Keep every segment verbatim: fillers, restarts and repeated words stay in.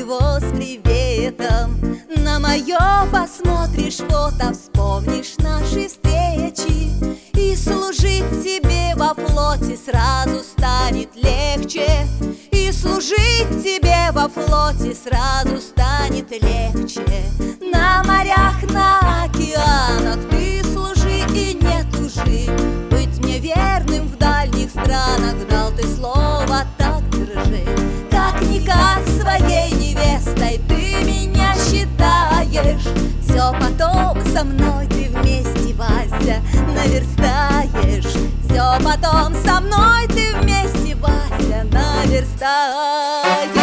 его с приветом. На мое посмотришь фото, вспомнишь наши встречи, и служить тебе во флоте сразу станет легче. И служить тебе во флоте сразу станет легче. На морях, на океанах ты служи и не тужи. Быть мне верным в дальних странах дал ты слово, так держи. Как-никак своей невестой ты меня считаешь. Все потом со мной ты вместе, Вася, наверстаешь. Все потом со мной ты вместе, Вася, наверстаешь.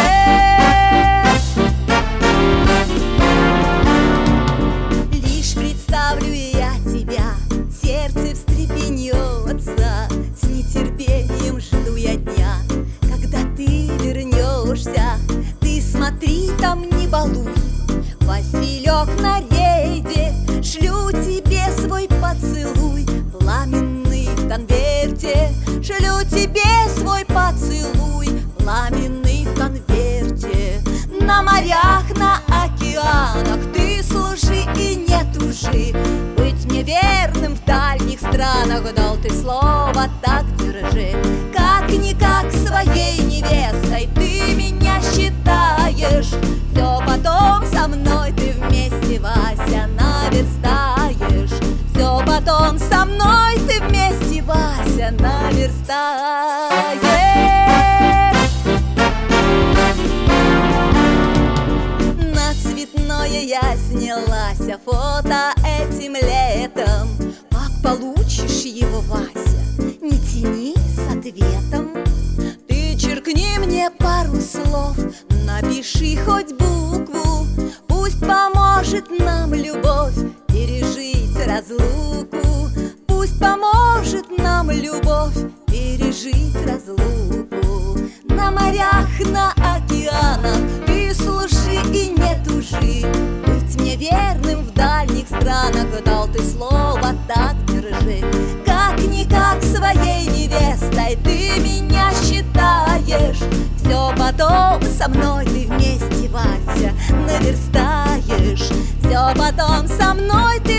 Лишь представлю я тебя, сердце встрепенется. С нетерпением жду я дня, когда ты вернешься. Ты смотри там, не балуй, Василек на рейде. Шлю тебе свой поцелуй, пламенный в конверте. Шлю тебе свой поцелуй, пламенный в конверте. На морях, на океанах ты служи и не тужи. Быть мне верным в дальних странах дал ты слово, так держи. Как-никак своей невестой ты меня считаешь. Все потом со мной ты вместе, Вася, наверстаешь. Все потом со мной ты вместе, Вася, наверстаешь. На цветное я снялась, а фото этим летом. Как получишь его, Вася, не тяни с ответом. Ты черкни мне пару слов, напиши хоть букву. Пусть поможет нам любовь пережить разлуку. Пусть поможет нам любовь пережить разлуку. На морях, на океанах ты служи и не тужи. Быть мне верным в дальних странах дал ты слово, так держи. Как-никак своей невестой ты меня считаешь. Все потом со мной ты вместе, Вася, наверстаешь. Все потом со мной ты